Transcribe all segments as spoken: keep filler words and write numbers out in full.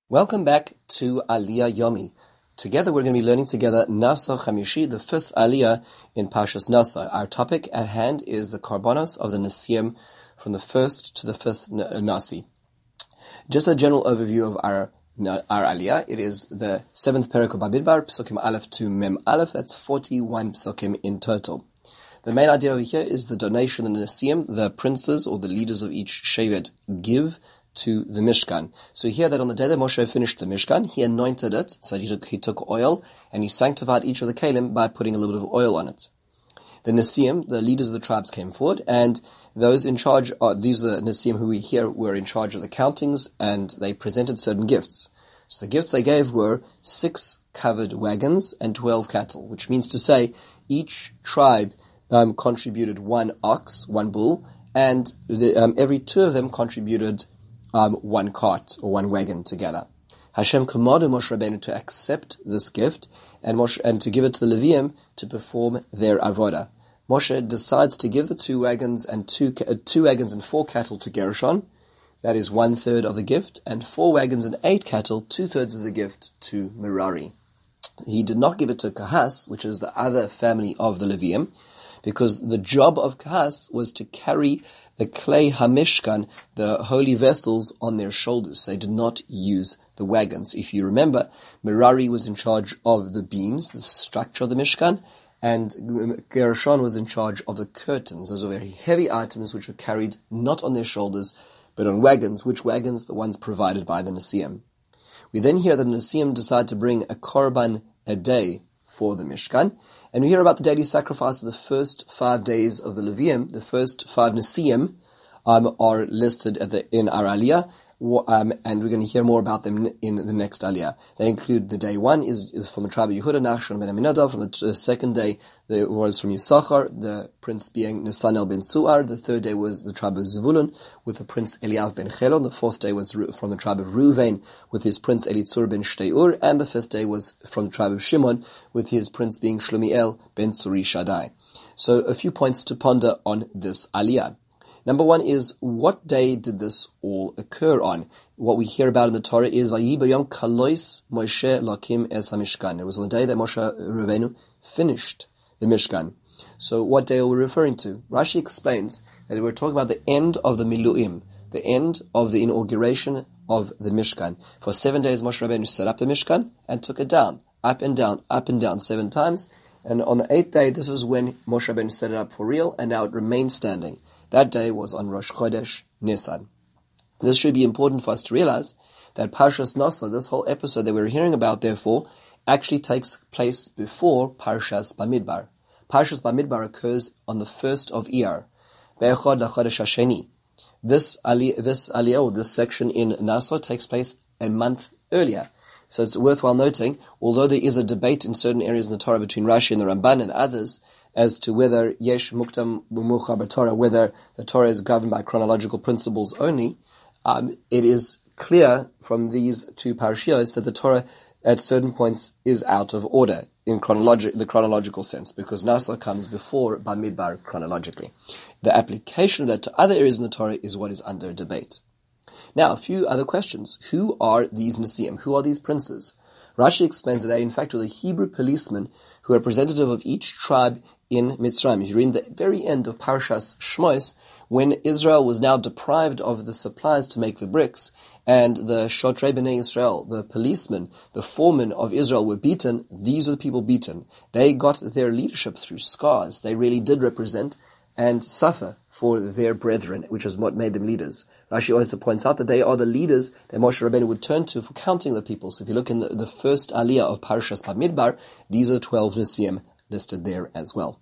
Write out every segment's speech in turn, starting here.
Welcome back to Aliyah Yomi. Together we're going to be learning together Nasa Chamishi, the fifth Aliyah in Parshas Nasa. Our topic at hand is the Karbonos of the Nesiim from the first to the fifth Nasi. Just a general overview of our our Aliyah. It is the seventh Perek of Bamidbar, Psukim Aleph to Mem Aleph. That's forty-one Psukim in total. The main idea over here is the donation of the Nesiim, the princes or the leaders of each Shevet give to the Mishkan. So here that on the day that Moshe finished the Mishkan, he anointed it, so he took, he took oil, and he sanctified each of the Kalim by putting a little bit of oil on it. The Nesiim, the leaders of the tribes, came forward, and those in charge, uh, these are the Nesiim who we hear were in charge of the countings, and they presented certain gifts. So the gifts they gave were six covered wagons and twelve cattle, which means to say each tribe um, contributed one ox, one bull, and the, um, every two of them contributed Um, one cart or one wagon together. Hashem commanded Moshe Rabbeinu to accept this gift and Moshe, and to give it to the Leviim to perform their avodah. Moshe decides to give the two wagons and two uh, two wagons and four cattle to Gershon. That is one third of the gift, and four wagons and eight cattle, two thirds of the gift, to Merari. He did not give it to Kahas, which is the other family of the Leviim, because the job of Kahas was to carry the clay hamishkan, the holy vessels, on their shoulders. They did not use the wagons. If you remember, Merari was in charge of the beams, the structure of the Mishkan, and Gershon was in charge of the curtains. Those are very heavy items which were carried not on their shoulders, but on wagons. Which wagons? The ones provided by the Nesiim. We then hear that the Nesiim decide to bring a korban a day for the Mishkan. And we hear about the daily sacrifice of the first five days of the Levium. The first five Nesiim um, are listed at the, in our Aliyah, um, and we're going to hear more about them in the next Aliyah. They include the day one is, is from the tribe of Yehuda, Nachshon ben Aminadav. From the, the second day there was from Yisachar, the prince being Nesanel ben Suar. The third day was the tribe of Zevulun with the prince Eliav ben Chelon. The fourth day was from the tribe of Reuven with his prince Elitzur ben Shteur. And the fifth day was from the tribe of Shimon with his prince being Shlomiel ben Tzuri Shaddai. So a few points to ponder on this Aliyah. Number one is, what day did this all occur on? What we hear about in the Torah is, Vayi b'yom kalois Moshe lakim es hamishkan. It was on the day that Moshe Rabbeinu finished the Mishkan. So what day are we referring to? Rashi explains that we're talking about the end of the Miluim, the end of the inauguration of the Mishkan. For seven days Moshe Rabbeinu set up the Mishkan and took it down, up and down, up and down, seven times. And on the eighth day, this is when Moshe Rabbeinu set it up for real, and now it remains standing. That day was on Rosh Chodesh Nisan. This should be important for us to realize that Parshas Nasa, this whole episode that we're hearing about, therefore, actually takes place before Parshas Bamidbar. Parshas Bamidbar occurs on the first of Iyar, Be'echad LaChodesh HaSheni. This aliyah, this aliyah, or this section in Nasa takes place a month earlier. So it's worthwhile noting, although there is a debate in certain areas in the Torah between Rashi and the Ramban and others, as to whether yesh muktam b'mucha b'Torah, whether the Torah is governed by chronological principles only, um, it is clear from these two parashiyos that the Torah at certain points is out of order in chronologi- the chronological sense, because Nasa comes before Bamidbar chronologically. The application of that to other areas in the Torah is what is under debate. Now, a few other questions. Who are these Nesiim? Who are these princes? Rashi explains that they, in fact, were the Hebrew policemen who are representative of each tribe in Mitzrayim. If you read the very end of Parshas Shmos, when Israel was now deprived of the supplies to make the bricks, and the Shotrei Bnei Israel, the policemen, the foremen of Israel, were beaten, these are the people beaten. They got their leadership through scars. They really did represent and suffer for their brethren, which is what made them leaders. Rashi also points out that they are the leaders that Moshe Rabbeinu would turn to for counting the people. So if you look in the, the first aliyah of Parashas Bamidbar, these are the twelve Nesiim listed there as well.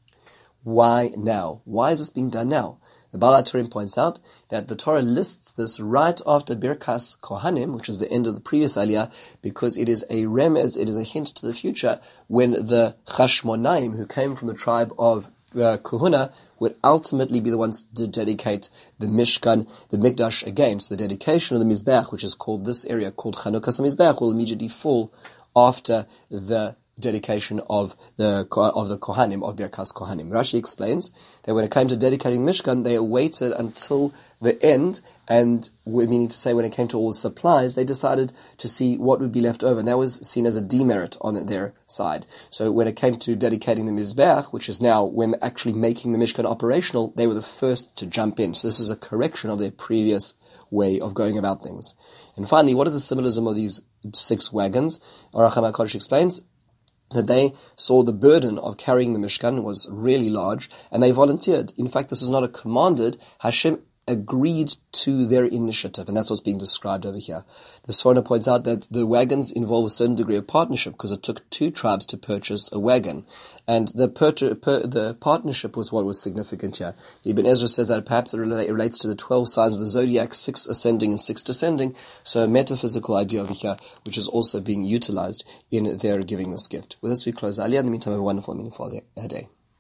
Why now? Why is this being done now? The Baal HaTurim points out that the Torah lists this right after Birkas Kohanim, which is the end of the previous aliyah, because it is a remez, it is a hint to the future, when the Chashmonaim, who came from the tribe of Uh, Kohuna, would ultimately be the ones to dedicate the Mishkan, the Mikdash again. So the dedication of the Mizbeach, which is called this area called Chanukas HaMizbeach, will immediately fall after the dedication of the of the Kohanim, of Birkas Kohanim. Rashi explains that when it came to dedicating Mishkan, they waited until the end, and meaning to say when it came to all the supplies, they decided to see what would be left over, and that was seen as a demerit on their side. So when it came to dedicating the Mizbeach, which is now when actually making the Mishkan operational, they were the first to jump in. So this is a correction of their previous way of going about things. And finally, what is the symbolism of these six wagons? Orach HaKodesh explains that they saw the burden of carrying the Mishkan was really large, and they volunteered. In fact, this is not a commanded. Hashem agreed to their initiative, and that's what's being described over here. The Sforno points out that the wagons involve a certain degree of partnership, because it took two tribes to purchase a wagon, and the per- per- the partnership was what was significant here. Ibn Ezra says that perhaps it, rela- it relates to the twelve signs of the zodiac, six ascending and six descending, so a metaphysical idea over here, which is also being utilized in their giving this gift. With this we close the Aliyah. In the meantime, have a wonderful, meaningful day.